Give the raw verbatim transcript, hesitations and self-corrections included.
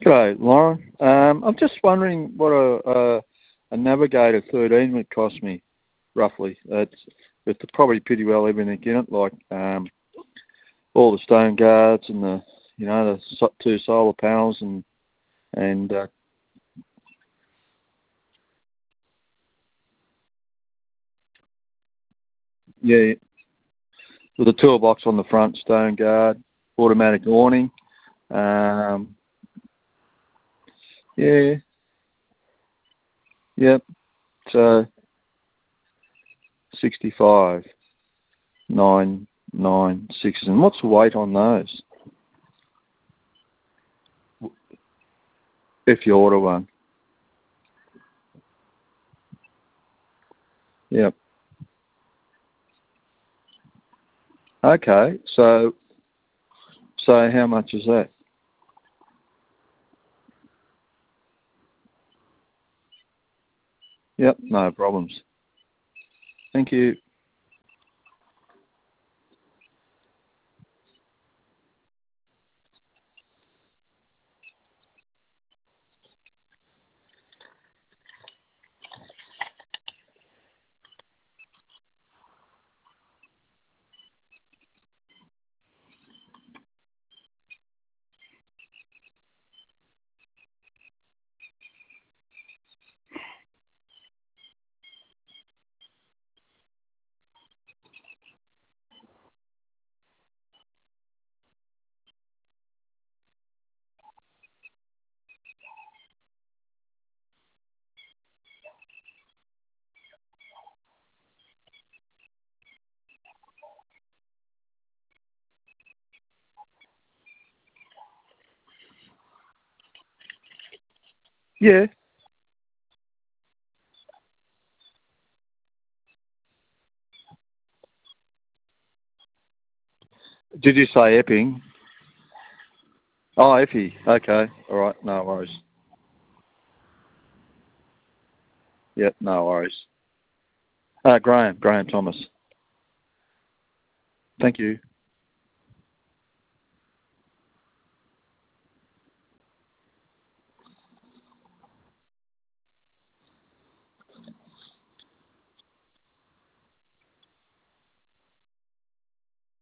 G'day, Lauren. Um, I'm just wondering what a, a, a Navigator thirteen would cost me, roughly. It's, it's probably pretty well everything in it, like um, all the stone guards and the, you know, the so- two solar panels and, and uh, yeah, with a toolbox on the front, stone guard, automatic awning. Um, yeah, yep. So sixty-five, nine, nine, six. And what's the weight on those if you order one? Yep. Okay. So, so how much is that? Yep. No problems. Thank you. Yeah. Did you say Epping? Oh, Effie. Okay. All right. No worries. Yep. No worries. Uh, Graham. Graham Thomas. Thank you.